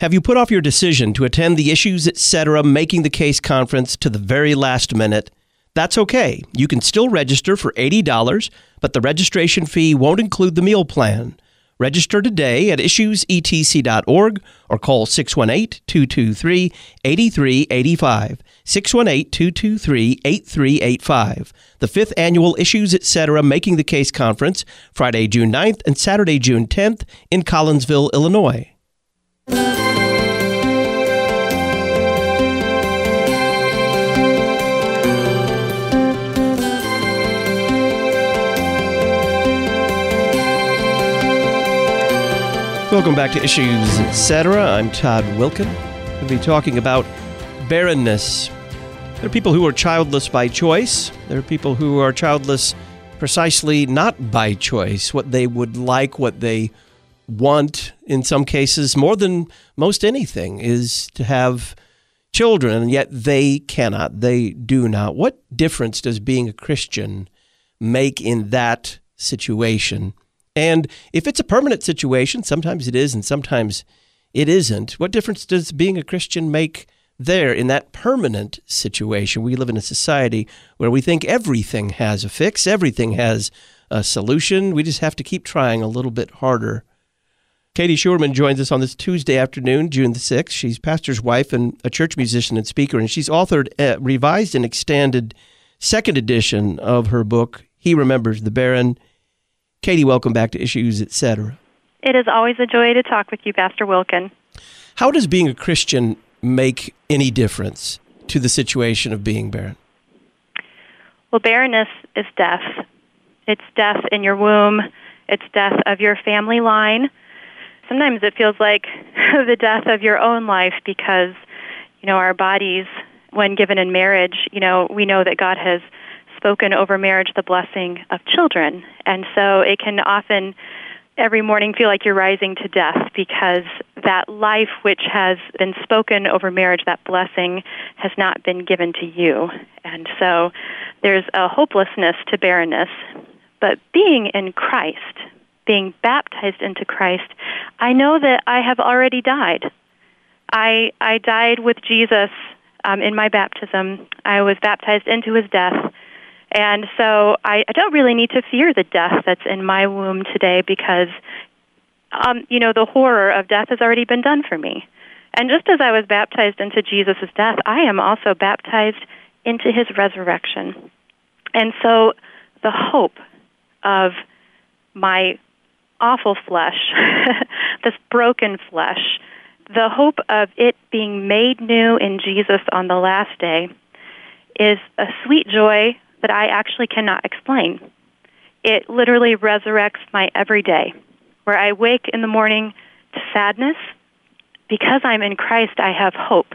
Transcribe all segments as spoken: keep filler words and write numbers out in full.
Have you put off your decision to attend the Issues Etc. Making the Case conference to the very last minute? That's okay. You can still register for eighty dollars, but the registration fee won't include the meal plan. Register today at issues e t c dot org or call six one eight, two two three, eight three eight five, six one eight, two two three, eight three eight five. The fifth Annual Issues Etc. Making the Case Conference, Friday, June ninth and Saturday, June tenth in Collinsville, Illinois. Welcome back to Issues Etc. I'm Todd Wilken. We'll be talking about barrenness. There are people who are childless by choice. There are people who are childless precisely not by choice. What they would like, what they want, in some cases, more than most anything, is to have children, and yet they cannot. They do not. What difference does being a Christian make in that situation? And if it's a permanent situation, sometimes it is and sometimes it isn't. What difference does being a Christian make there in that permanent situation? We live in a society where we think everything has a fix, everything has a solution. We just have to keep trying a little bit harder. Katie Schuerman joins us on this Tuesday afternoon, June the sixth. She's pastor's wife and a church musician and speaker, and she's authored a revised and extended second edition of her book, He Remembers the Barren. Katie, welcome back to Issues Etc. It is always a joy to talk with you, Pastor Wilken. How does being a Christian make any difference to the situation of being barren? Well, barrenness is death. It's death in your womb. It's death of your family line. Sometimes it feels like the death of your own life because, you know, our bodies, when given in marriage, you know, we know that God has spoken over marriage the blessing of children. And so it can often every morning feel like you're rising to death because that life which has been spoken over marriage, that blessing, has not been given to you. And so there's a hopelessness to barrenness. But being in Christ, being baptized into Christ, I know that I have already died. I I died with Jesus um, in my baptism. I was baptized into his death. And so I, I don't really need to fear the death that's in my womb today because, um, you know, the horror of death has already been done for me. And just as I was baptized into Jesus' death, I am also baptized into his resurrection. And so the hope of my awful flesh, this broken flesh, the hope of it being made new in Jesus on the last day is a sweet joy that I actually cannot explain. It literally resurrects my everyday, where I wake in the morning to sadness. Because I'm in Christ, I have hope.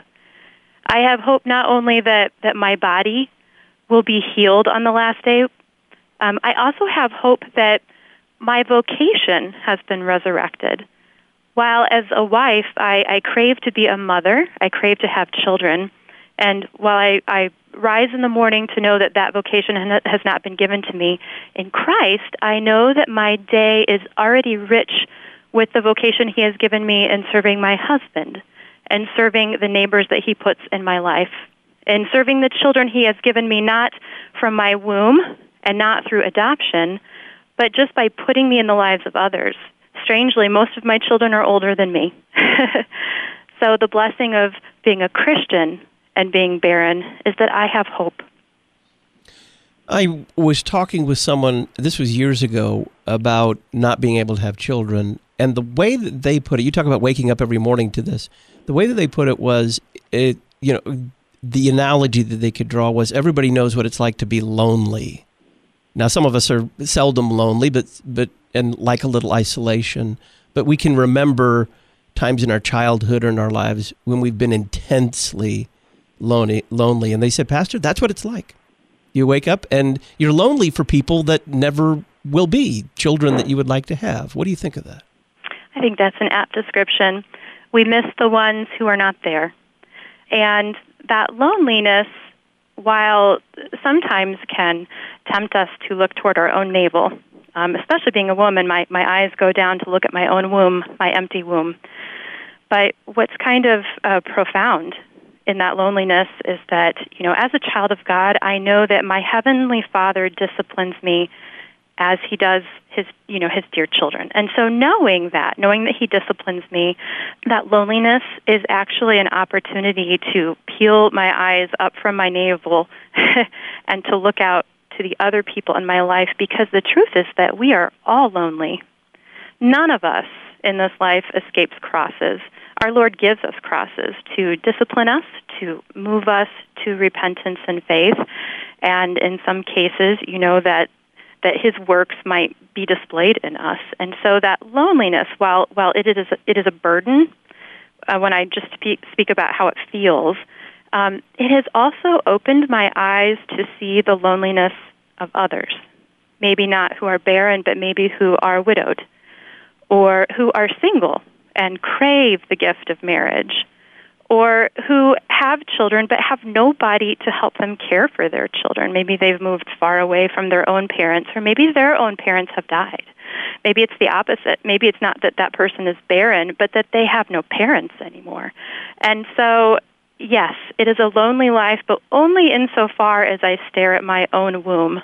I have hope not only that, that my body will be healed on the last day, um, I also have hope that my vocation has been resurrected. While as a wife, I, I crave to be a mother, I crave to have children, and while I, I rise in the morning to know that that vocation has not been given to me, in Christ, I know that my day is already rich with the vocation he has given me in serving my husband and serving the neighbors that he puts in my life and serving the children he has given me not from my womb and not through adoption, but just by putting me in the lives of others. Strangely, most of my children are older than me. So the blessing of being a Christian and being barren is that I have hope. I was talking with someone, this was years ago, about not being able to have children, and the way that they put it, you talk about waking up every morning to this, the way that they put it was, it, you know, the analogy that they could draw was everybody knows what it's like to be lonely. Now, some of us are seldom lonely, but but and like a little isolation, but we can remember times in our childhood or in our lives when we've been intensely lonely, lonely. And they said, Pastor, that's what it's like. You wake up and you're lonely for people that never will be, children that you would like to have. What do you think of that? I think that's an apt description. We miss the ones who are not there. And that loneliness, while sometimes can tempt us to look toward our own navel, um, especially being a woman, my, my eyes go down to look at my own womb, my empty womb. But what's kind of uh, profound in that loneliness is that, you know, as a child of God, I know that my Heavenly Father disciplines me as He does His, you know, His dear children. And so knowing that, knowing that He disciplines me, that loneliness is actually an opportunity to peel my eyes up from my navel and to look out to the other people in my life, because the truth is that we are all lonely. None of us in this life escapes crosses. Our Lord gives us crosses to discipline us, to move us to repentance and faith, and in some cases, you know, that that His works might be displayed in us. And so that loneliness, while while it is a, it is a burden, uh, when I just speak, speak about how it feels, um, it has also opened my eyes to see the loneliness of others. Maybe not who are barren, but maybe who are widowed, or who are single and crave the gift of marriage, or who have children but have nobody to help them care for their children. Maybe they've moved far away from their own parents, or maybe their own parents have died. Maybe it's the opposite. Maybe it's not that that person is barren, but that they have no parents anymore. And so, yes, it is a lonely life, but only insofar as I stare at my own womb.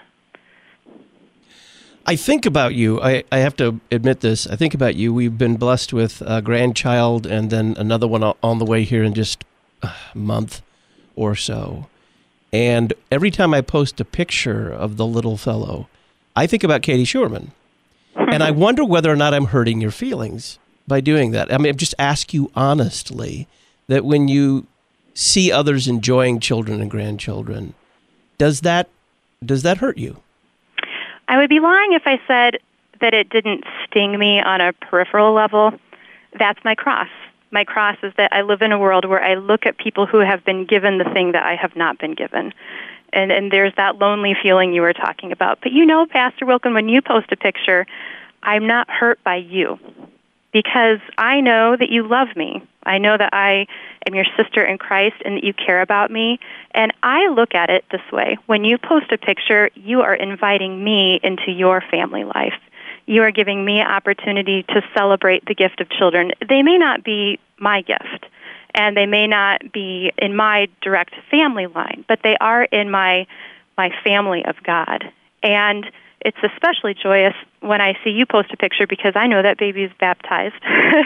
I think about you. I, I have to admit this. I think about you. We've been blessed with a grandchild and then another one on the way here in just a month or so. And every time I post a picture of the little fellow, I think about Katie Schurman. And I wonder whether or not I'm hurting your feelings by doing that. I mean, I just ask you honestly that when you see others enjoying children and grandchildren, does that does that hurt you? I would be lying if I said that it didn't sting me on a peripheral level. That's my cross. My cross is that I live in a world where I look at people who have been given the thing that I have not been given. And and there's that lonely feeling you were talking about. But you know, Pastor Wilken, when you post a picture, I'm not hurt by you, because I know that you love me. I know that I am your sister in Christ and that you care about me. And I look at it this way. When you post a picture, you are inviting me into your family life. You are giving me opportunity to celebrate the gift of children. They may not be my gift, and they may not be in my direct family line, but they are in my my family of God. And it's especially joyous when I see you post a picture, because I know that baby is baptized.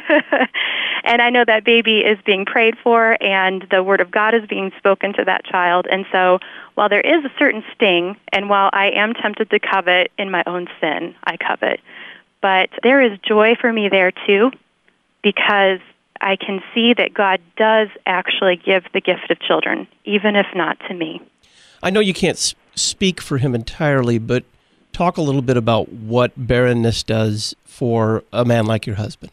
And I know that baby is being prayed for, and the Word of God is being spoken to that child. And so while there is a certain sting, and while I am tempted to covet in my own sin, I covet, but there is joy for me there too, because I can see that God does actually give the gift of children, even if not to me. I know you can't speak for him entirely, but talk a little bit about what barrenness does for a man like your husband.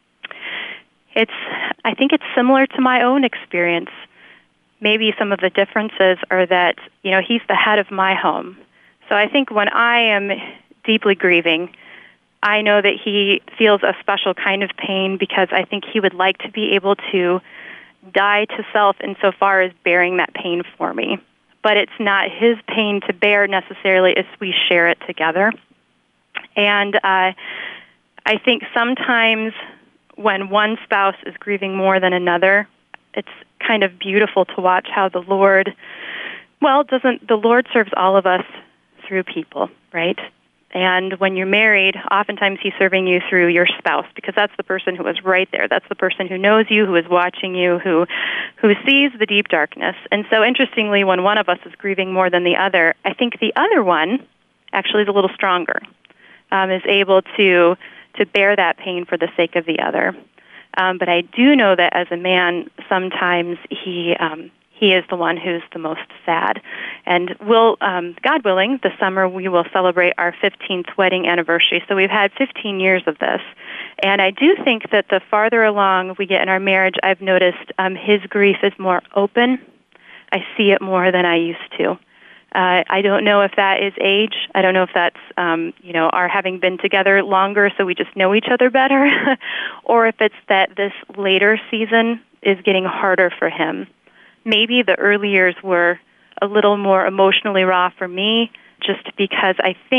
It's, I think it's similar to my own experience. Maybe some of the differences are that, you know, he's the head of my home. So I think when I am deeply grieving, I know that he feels a special kind of pain, because I think he would like to be able to die to self insofar as bearing that pain for me. But it's not his pain to bear necessarily, as we share it together. And uh, I think sometimes when one spouse is grieving more than another, it's kind of beautiful to watch how the Lord, well, doesn't the Lord serves all of us through people, right? And when you're married, oftentimes he's serving you through your spouse, because that's the person who is right there. That's the person who knows you, who is watching you, who who sees the deep darkness. And so interestingly, when one of us is grieving more than the other, I think the other one actually is a little stronger, um, is able to to bear that pain for the sake of the other. Um, but I do know that as a man, sometimes he um, he is the one who's the most sad. And we'll, um, God willing, this summer we will celebrate our fifteenth wedding anniversary. So we've had fifteen years of this. And I do think that the farther along we get in our marriage, I've noticed um, his grief is more open. I see it more than I used to. Uh, I don't know if that is age. I don't know if that's, um, you know, our having been together longer so we just know each other better, or if it's that this later season is getting harder for him. Maybe the early years were a little more emotionally raw for me, just because I think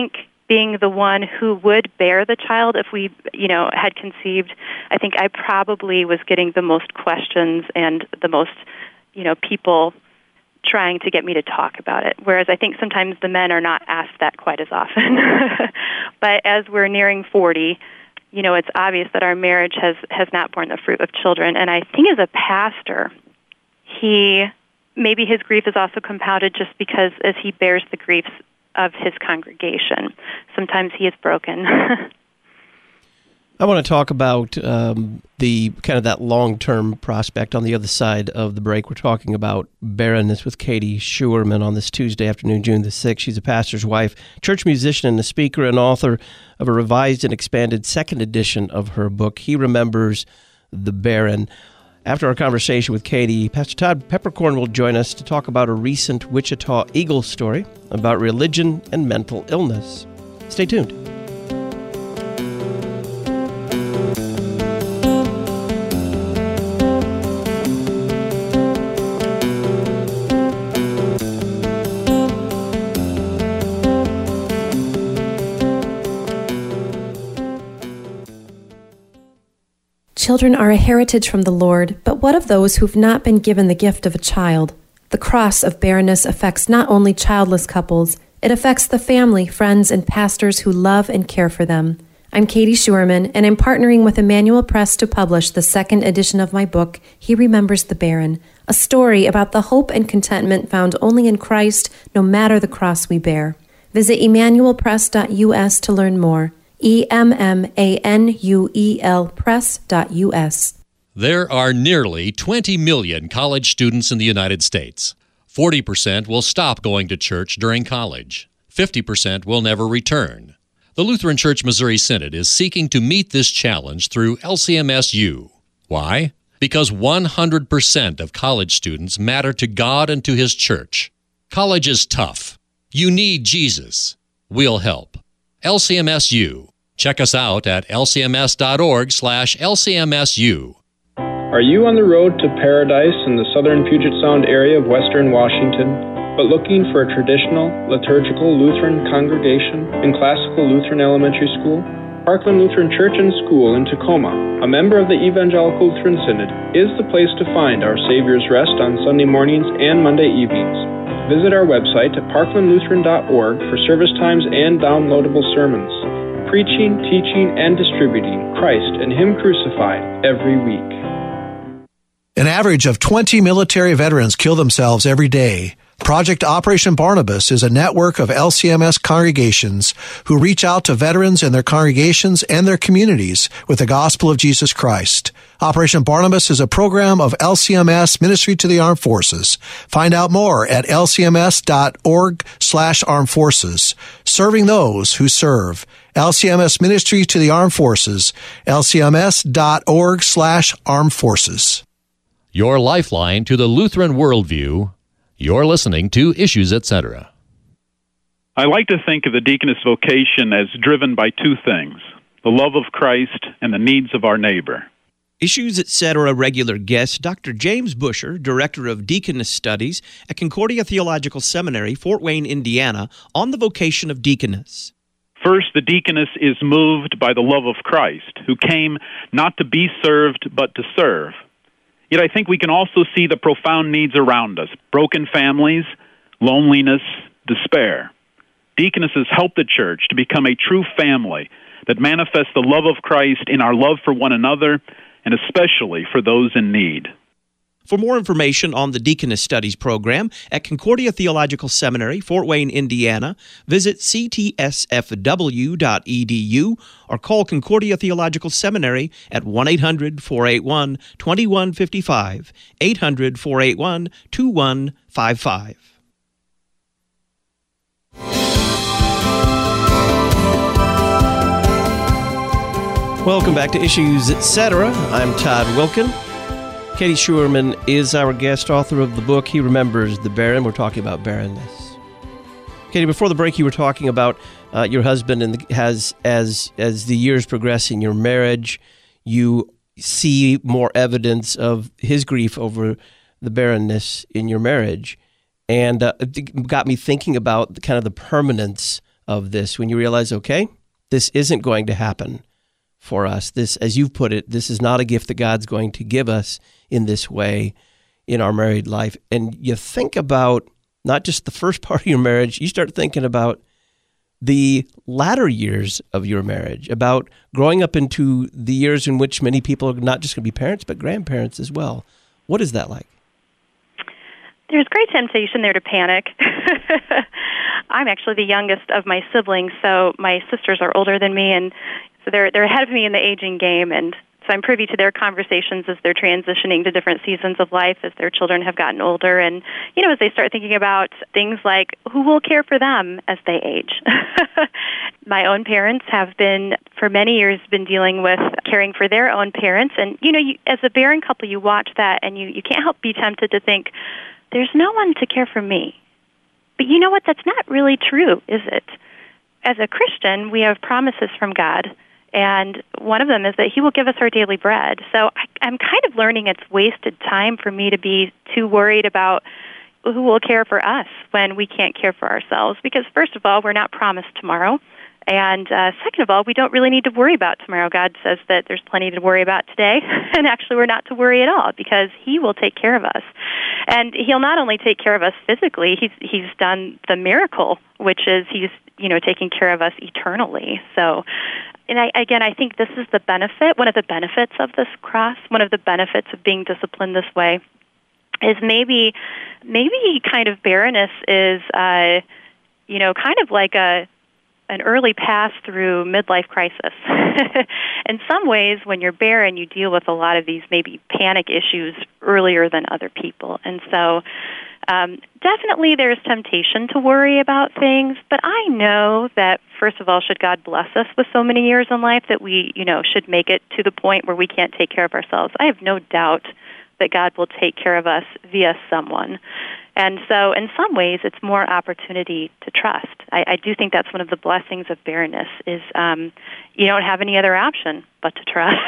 being the one who would bear the child if we, you know, had conceived, I think I probably was getting the most questions and the most, you know, people trying to get me to talk about it. Whereas I think sometimes the men are not asked that quite as often. But as we're nearing forty, you know, it's obvious that our marriage has, has not borne the fruit of children. And I think as a pastor, he, maybe his grief is also compounded just because as he bears the griefs of his congregation, sometimes he is broken. I want to talk about um, the kind of that long-term prospect on the other side of the break. We're talking about barrenness with Katie Schuerman on this Tuesday afternoon, June the sixth. She's a pastor's wife, church musician, and a speaker and author of a revised and expanded second edition of her book, He Remembers the Barren. After our conversation with Katie, Pastor Todd Peppercorn will join us to talk about a recent Wichita Eagle story about religion and mental illness. Stay tuned. Children are a heritage from the Lord, but what of those who've not been given the gift of a child? The cross of barrenness affects not only childless couples, it affects the family, friends, and pastors who love and care for them. I'm Katie Schuerman, and I'm partnering with Emmanuel Press to publish the second edition of my book, He Remembers the Barren, a story about the hope and contentment found only in Christ, no matter the cross we bear. Visit emmanuel press dot u s to learn more. E M M A N U E L press dot U S. There are nearly twenty million college students in the United States. forty percent will stop going to church during college. fifty percent will never return. The Lutheran Church Missouri Synod is seeking to meet this challenge through L C M S U. Why? Because one hundred percent of college students matter to God and to His church. College is tough. You need Jesus. We'll help. L C M S U. Check us out at L C M S dot org slash L C M S U. Are you on the road to paradise in the southern Puget Sound area of western Washington, but looking for a traditional, liturgical Lutheran congregation in classical Lutheran elementary school? Parkland Lutheran Church and School in Tacoma, a member of the Evangelical Lutheran Synod, is the place to find our Savior's Rest on Sunday mornings and Monday evenings. Visit our website at parkland lutheran dot org for service times and downloadable sermons, preaching, teaching, and distributing Christ and Him crucified every week. An average of twenty military veterans kill themselves every day. Project Operation Barnabas is a network of L C M S congregations who reach out to veterans and their congregations and their communities with the gospel of Jesus Christ. Operation Barnabas is a program of L C M S Ministry to the Armed Forces. Find out more at L C M S dot org slash armed forces. Serving those who serve. L C M S Ministry to the Armed Forces. L C M S dot org slash armed forces. Your lifeline to the Lutheran worldview. You're listening to Issues, et cetera. I like to think of the deaconess vocation as driven by two things, the love of Christ and the needs of our neighbor. Issues, et cetera. Regular guest, Doctor James Busher, Director of Deaconess Studies at Concordia Theological Seminary, Fort Wayne, Indiana, on the vocation of deaconess. First, the deaconess is moved by the love of Christ, who came not to be served, but to serve. Yet I think we can also see the profound needs around us, broken families, loneliness, despair. Deaconesses help the church to become a true family that manifests the love of Christ in our love for one another, and especially for those in need. For more information on the Deaconess Studies program at Concordia Theological Seminary, Fort Wayne, Indiana, visit c t s f w dot e d u or call Concordia Theological Seminary at one eight hundred, four eight one, two one five five, eight hundred, four eight one, two one five five. Welcome back to Issues, et cetera. I'm Todd Wilkin. Katie Schuerman is our guest, author of the book, He Remembers the Barren. We're talking about barrenness. Katie, before the break, you were talking about uh, your husband and the, has as as the years progress in your marriage, you see more evidence of his grief over the barrenness in your marriage. And uh, it got me thinking about kind of the permanence of this, when you realize, okay, this isn't going to happen for us. This, as you've put it, this is not a gift that God's going to give us in this way in our married life. And you think about not just the first part of your marriage, you start thinking about the latter years of your marriage, about growing up into the years in which many people are not just going to be parents, but grandparents as well. What is that like? There's great temptation there to panic. I'm actually the youngest of my siblings, so my sisters are older than me, and so they're they're ahead of me in the aging game, and so I'm privy to their conversations as they're transitioning to different seasons of life as their children have gotten older, and you know, as they start thinking about things like who will care for them as they age. My own parents have been, for many years, been dealing with caring for their own parents, and you know, you, as a barren couple, you watch that, and you you can't help be tempted to think, there's no one to care for me. But you know what? That's not really true, is it? As a Christian, we have promises from God, and one of them is that He will give us our daily bread. So I, I'm kind of learning it's wasted time for me to be too worried about who will care for us when we can't care for ourselves, because first of all, we're not promised tomorrow. And uh, second of all, we don't really need to worry about tomorrow. God says that there's plenty to worry about today, and actually we're not to worry at all because He will take care of us. And He'll not only take care of us physically, He's He's done the miracle, which is He's, you know, taking care of us eternally. So, and I, again, I think this is the benefit, one of the benefits of this cross, one of the benefits of being disciplined this way, is maybe, maybe kind of barrenness is, uh, you know, kind of like a an early pass through midlife crisis. In some ways, when you're barren, you deal with a lot of these maybe panic issues earlier than other people. And so um, definitely there's temptation to worry about things, but I know that, first of all, should God bless us with so many years in life that we, you know, should make it to the point where we can't take care of ourselves. I have no doubt that God will take care of us via someone. And so in some ways, it's more opportunity to trust. I, I do think that's one of the blessings of barrenness is um, you don't have any other option but to trust.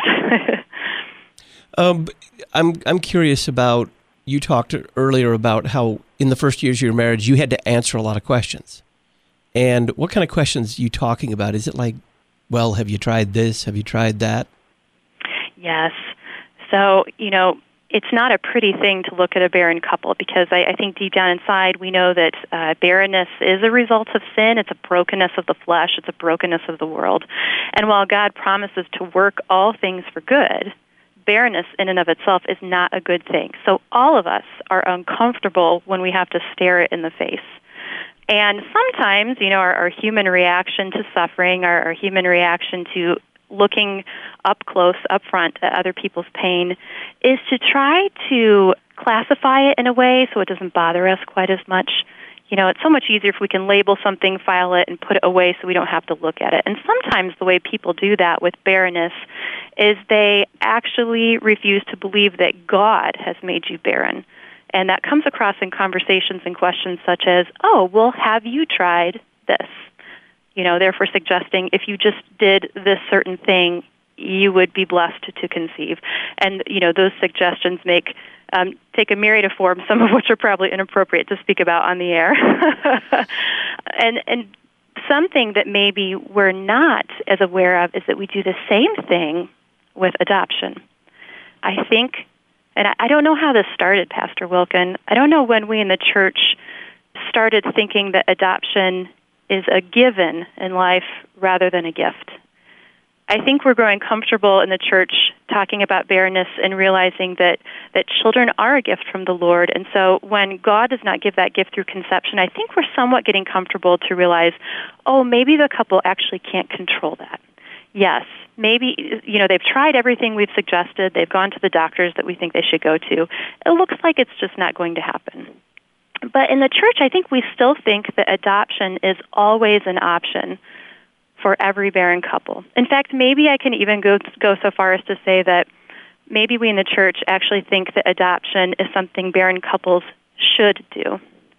um, I'm I'm curious about, you talked earlier about how in the first years of your marriage, you had to answer a lot of questions. And what kind of questions are you talking about? Is it like, well, have you tried this? Have you tried that? Yes. So, you know, it's not a pretty thing to look at a barren couple because I, I think deep down inside we know that uh, barrenness is a result of sin. It's a brokenness of the flesh. It's a brokenness of the world. And while God promises to work all things for good, barrenness in and of itself is not a good thing. So all of us are uncomfortable when we have to stare it in the face. And sometimes, you know, our, our human reaction to suffering, our, our human reaction to looking up close, up front at other people's pain, is to try to classify it in a way so it doesn't bother us quite as much. You know, it's so much easier if we can label something, file it, and put it away so we don't have to look at it. And sometimes the way people do that with barrenness is they actually refuse to believe that God has made you barren. And that comes across in conversations and questions such as, oh, well, have you tried this? You know, therefore suggesting if you just did this certain thing, you would be blessed to conceive. And, you know, those suggestions make um, take a myriad of forms, some of which are probably inappropriate to speak about on the air. and and something that maybe we're not as aware of is that we do the same thing with adoption. I think, and I, I don't know how this started, Pastor Wilken. I don't know when we in the church started thinking that adoption is a given in life rather than a gift. I think we're growing comfortable in the church talking about barrenness and realizing that, that children are a gift from the Lord. And so when God does not give that gift through conception, I think we're somewhat getting comfortable to realize, oh, maybe the couple actually can't control that. Yes, maybe, you know, they've tried everything we've suggested. They've gone to the doctors that we think they should go to. It looks like it's just not going to happen. But in the church, I think we still think that adoption is always an option for every barren couple. In fact, maybe I can even go go so far as to say that maybe we in the church actually think that adoption is something barren couples should do.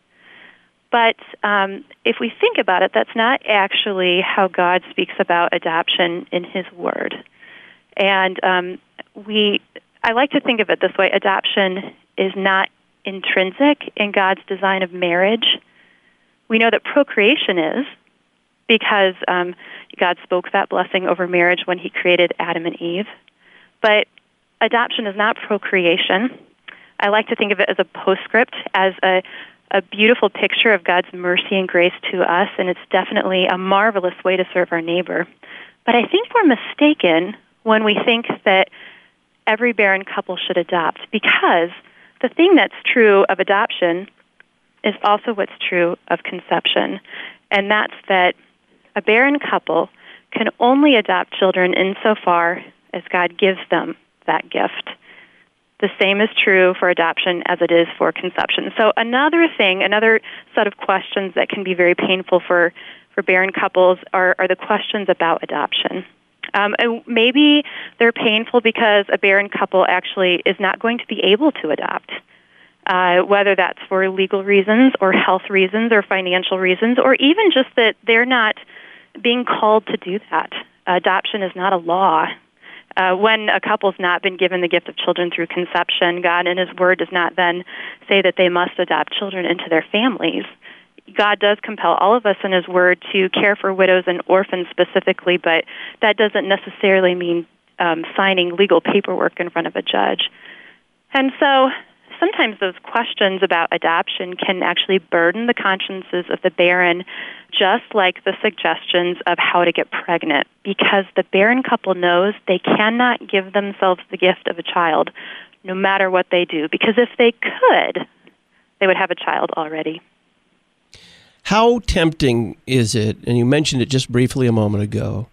But um, if we think about it, that's not actually how God speaks about adoption in His Word. And um, we, I like to think of it this way: adoption is not intrinsic in God's design of marriage. We know that procreation is, because um, God spoke that blessing over marriage when he created Adam and Eve. But adoption is not procreation. I like to think of it as a postscript, as a, a beautiful picture of God's mercy and grace to us, and it's definitely a marvelous way to serve our neighbor. But I think we're mistaken when we think that every barren couple should adopt, because the thing that's true of adoption is also what's true of conception, and that's that a barren couple can only adopt children insofar as God gives them that gift. The same is true for adoption as it is for conception. So another thing, another set of questions that can be very painful for, for barren couples are, are the questions about adoption. Um, and maybe they're painful because a barren couple actually is not going to be able to adopt, uh, whether that's for legal reasons or health reasons or financial reasons, or even just that they're not being called to do that. Adoption is not a law. Uh, when a couple's not been given the gift of children through conception, God in his word does not then say that they must adopt children into their families. God does compel all of us in his word to care for widows and orphans specifically, but that doesn't necessarily mean um, signing legal paperwork in front of a judge. And so sometimes those questions about adoption can actually burden the consciences of the barren, just like the suggestions of how to get pregnant, because the barren couple knows they cannot give themselves the gift of a child no matter what they do, because if they could, they would have a child already. How tempting is it, and you mentioned it just briefly a moment ago,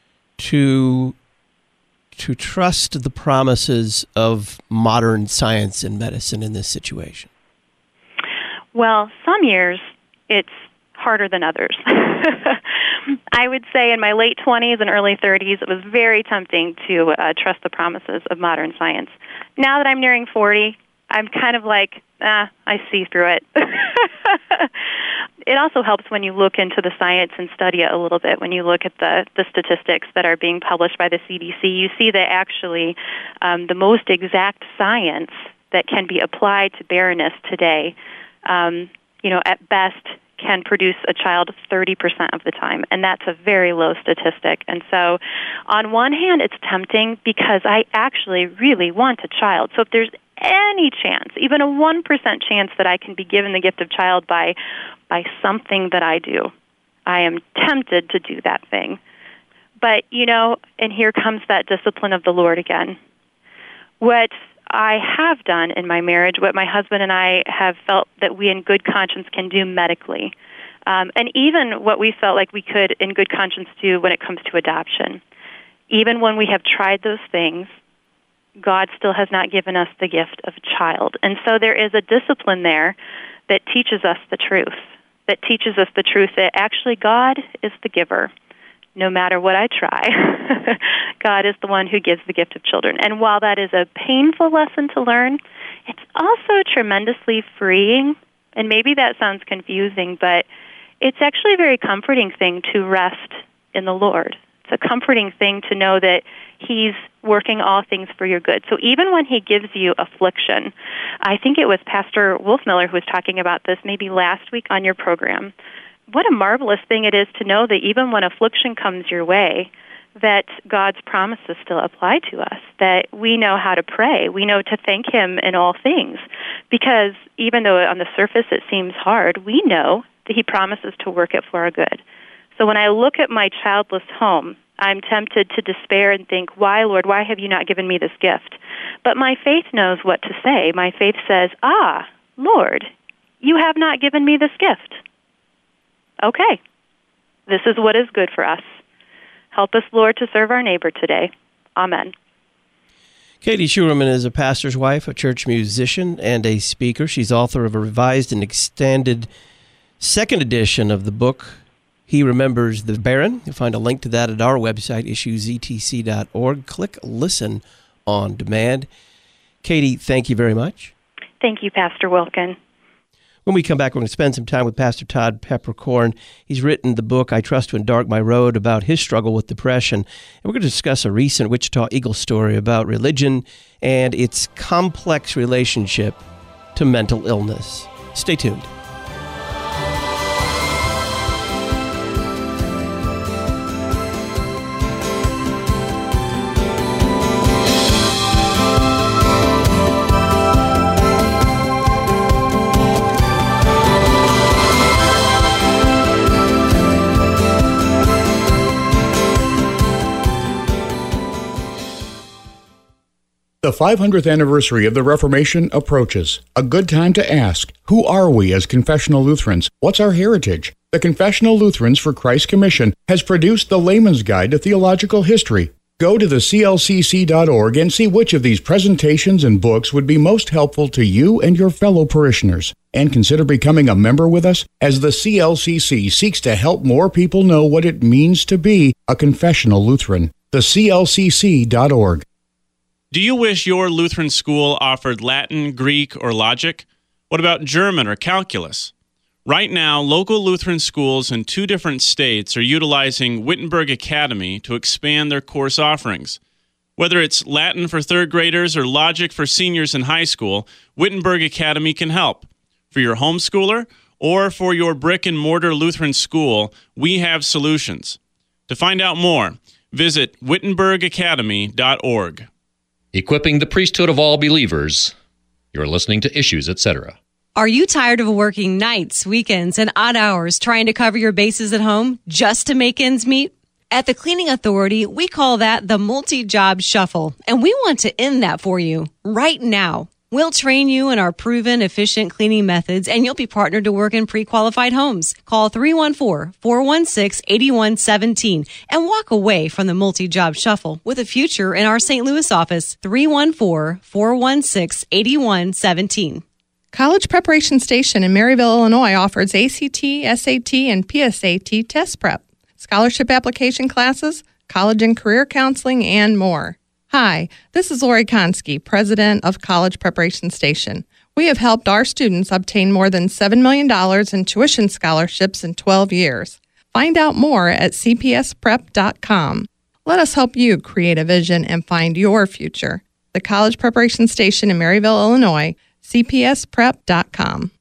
to to trust the promises of modern science and medicine in this situation? Well, some years it's harder than others. I would say in my late twenties and early thirties, it was very tempting to uh, trust the promises of modern science. Now that I'm nearing forty, I'm kind of like, ah, I see through it. It also helps when you look into the science and study it a little bit. When you look at the, the statistics that are being published by the C D C, you see that actually um, the most exact science that can be applied to barrenness today, um, you know, at best can produce a child thirty percent of the time, and that's a very low statistic. And so on one hand, it's tempting because I actually really want a child. So if there's any chance, even a one percent chance that I can be given the gift of child by by something that I do, I am tempted to do that thing. But, you know, and here comes that discipline of the Lord again. What I have done in my marriage, what my husband and I have felt that we in good conscience can do medically, um, and even what we felt like we could in good conscience do when it comes to adoption. Even when we have tried those things, God still has not given us the gift of a child. And so there is a discipline there that teaches us the truth, that teaches us the truth that actually God is the giver. No matter what I try, God is the one who gives the gift of children. And while that is a painful lesson to learn, it's also tremendously freeing. And maybe that sounds confusing, but it's actually a very comforting thing to rest in the Lord. It's a comforting thing to know that he's working all things for your good. So even when he gives you affliction, I think it was Pastor Wolfmiller who was talking about this maybe last week on your program. What a marvelous thing it is to know that even when affliction comes your way, that God's promises still apply to us, that we know how to pray. We know to thank him in all things. Because even though on the surface it seems hard, we know that he promises to work it for our good. So when I look at my childless home, I'm tempted to despair and think, why, Lord, why have you not given me this gift? But my faith knows what to say. My faith says, ah, Lord, you have not given me this gift. Okay, this is what is good for us. Help us, Lord, to serve our neighbor today. Amen. Katie Schuerman is a pastor's wife, a church musician, and a speaker. She's author of a revised and extended second edition of the book, He Remembers the Barren. You'll find a link to that at our website, issues e t c dot org. Click Listen on Demand. Katie, thank you very much. Thank you, Pastor Wilkin. When we come back, we're going to spend some time with Pastor Todd Peppercorn. He's written the book, I Trust to Endark My Road, about his struggle with depression. And we're going to discuss a recent Wichita Eagle story about religion and its complex relationship to mental illness. Stay tuned. The five hundredth anniversary of the Reformation approaches. A good time to ask, who are we as confessional Lutherans? What's our heritage? The Confessional Lutherans for Christ Commission has produced the Layman's Guide to Theological History. Go to the C L C C dot org and see which of these presentations and books would be most helpful to you and your fellow parishioners. And consider becoming a member with us as the C L C C seeks to help more people know what it means to be a confessional Lutheran. The C L C C dot org. Do you wish your Lutheran school offered Latin, Greek, or logic? What about German or calculus? Right now, local Lutheran schools in two different states are utilizing Wittenberg Academy to expand their course offerings. Whether it's Latin for third graders or logic for seniors in high school, Wittenberg Academy can help. For your homeschooler or for your brick-and-mortar Lutheran school, we have solutions. To find out more, visit wittenberg academy dot org. Equipping the priesthood of all believers. You're listening to Issues, et cetera. Are you tired of working nights, weekends, and odd hours trying to cover your bases at home just to make ends meet? At the Cleaning Authority, we call that the multi-job shuffle, and we want to end that for you right now. We'll train you in our proven, efficient cleaning methods, and you'll be partnered to work in pre-qualified homes. Call three one four, four one six, eight one one seven and walk away from the multi-job shuffle with a future in our Saint Louis office, three one four, four one six, eight one one seven. College Preparation Station in Maryville, Illinois offers A C T, S A T, and P S A T test prep, scholarship application classes, college and career counseling, and more. Hi, this is Lori Konski, president of College Preparation Station. We have helped our students obtain more than seven million dollars in tuition scholarships in twelve years. Find out more at c p s prep dot com. Let us help you create a vision and find your future. The College Preparation Station in Maryville, Illinois, c p s prep dot com.